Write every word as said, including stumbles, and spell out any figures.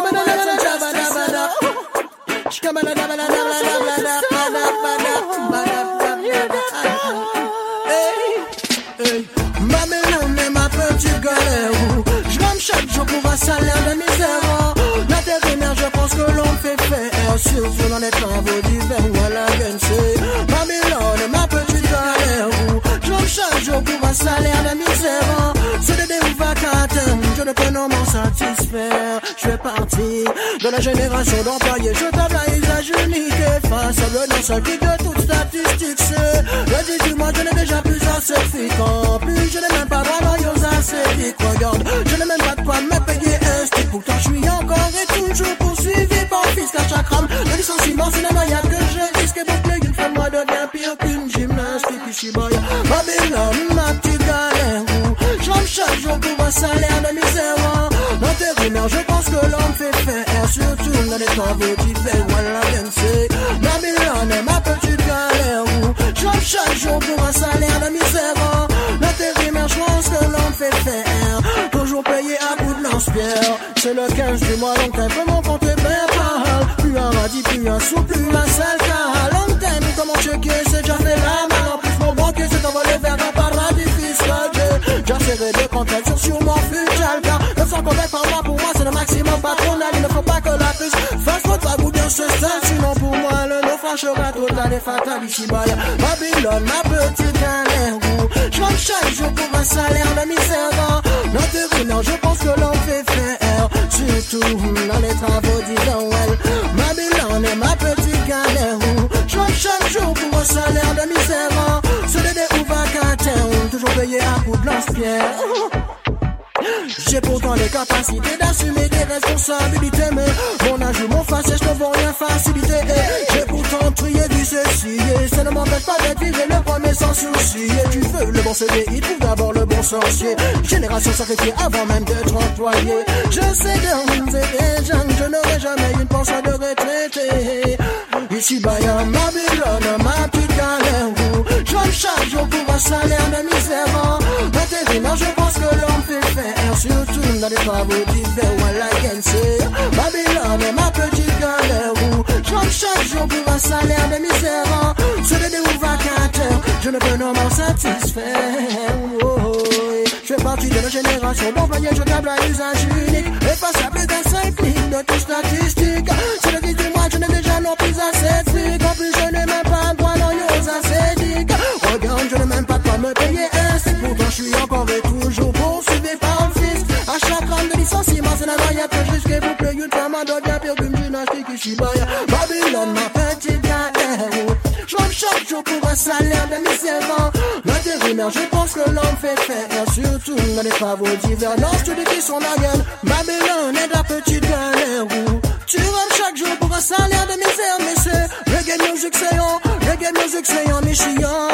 Babylone est ma petite galère. Je m'aime chaque jour pour un salaire de misère. L'intérimaire, je pense que l'on fait faire, surtout dans les travaux d'hiver. Voilà, Babylone est ma petite galère. Je m'aime chaque jour pour un salaire de misère. C'est des ou vacataires, je ne peux non m'en satisfaire. Je fais partie de la génération d'employés. Je tape à usage unique et face à le non seul de toute statistique. C'est le dix-huit mois, je n'ai déjà plus assez fréquent. Plus je n'ai même pas vraiment aux ascétiques. Regarde, je n'ai même pas de quoi me payer un stick. Pourtant je suis encore et toujours poursuivi par fisc à chaque rame. Le licenciement c'est la noyade que je risque. Et pour que une femme moi devient pire qu'une gymnastique. Ici boy, Babylone, ma petite galère. J'aime chaque jour pour un salaire de misère. L'intérimaire, je pense que l'homme fait faire, surtout dans les travaux d'hiver. Voilà, bien c'est Babylone est ma petite galère. J'aime chaque jour pour un salaire de misère. L'intérimaire, je pense que l'homme fait faire, toujours payé à bout de lance-pierre. C'est le quinze du mois, long time, mon compte est bien pâle. Plus un radis, plus un sou, plus un sale cas. Long time, comment checker, c'est déjà fait la mal. En plus, mon banquier s'est envolé vers un paradis fiscal. J'assurerai de contractions sur mon futur car neuf cents combats par mois pour moi c'est le maximum patronal. Il ne faut pas que la puce fasse trop de vague bien se stade. Sinon pour moi le naufrage sera total et fatal. Ici bas Babylone, ma petite galère. Je rentre chaque jour pour un salaire de misère. L'intérimaire, je pense que l'on fait faire, surtout dans les travaux d'Israël. Babylone est ma petite galère. Je rentre chaque jour pour un salaire de misère. C'est des ou vacataires, toujours payé à coup de lance-pierre. J'ai pourtant les capacités d'assumer des responsabilités, mais mon âge ou mon faciès ne vont rien faciliter. J'ai pourtant trié du ceci, et ça ne m'empêche pas d'être viré le premier sans souci. Et tu veux le bon C D, il trouve d'abord le bon sorcier. Génération sacrifiée avant même d'être employé. Je sais d'ores et déjà que je n'aurai jamais une pension de retraité. Ici, Baya, Babylone, ma petite galère. J'aime chaque jour pour un salaire de misère. Intérimaire, je pense que l'homme fait faire, surtout dans les travaux d'hiver. Voilà, c'est Babylone est ma petite galère. J'aime chaque jour pour un salaire de misère. C'est des ou vacataires, je ne peux non m'en satisfaire. Oh, oh, je fais partie de la génération d'employés jetables à usage unique. Et face à plus d'un cinq lignes de tout statistique. C'est le dix-huit mois, je n'ai déjà non plus assez de fric. En plus, je n'ai même pas droit dans les ascétiques. Regarde, je n'ai même pas de quoi me payer un stick. Pourtant, je suis encore et toujours poursuivi par le fisc. À chaque rame de licenciement, c'est la noyade que je risque. Et vous payez une femme, elle devient pire qu'une gymnastique. Ici, Babylone, ma petite galère. Je rentre chaque jour pour un salaire de misère. L'intérimaire, je pense que l'homme fait faire, surtout dans les travaux d'hiver. Non, tu dis qu'ils sont la gueule. Babylone est la petite galère. Tu rentres chaque jour pour un salaire de misère, mais c'est reggae music, c'est on, reggae music, c'est on, Michigan.